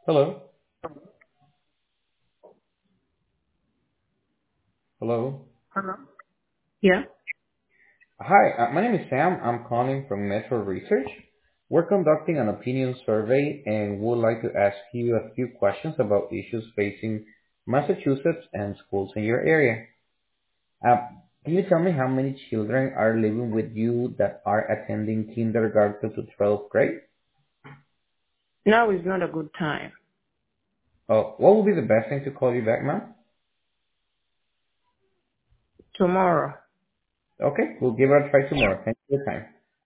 Hello. Hello. Hello? Yeah. Hi, my name is Sam. I'm calling from Metro Research. We're conducting an opinion survey and would like to ask you a few questions about issues facing Massachusetts and schools in your area. Uh, can you tell me how many children are living with you that are attending kindergarten to 12th grade? Now is not a good time. What would be the best thing to call you back, ma'am? Tomorrow. Okay, we'll give it a try tomorrow. Thank you for your time.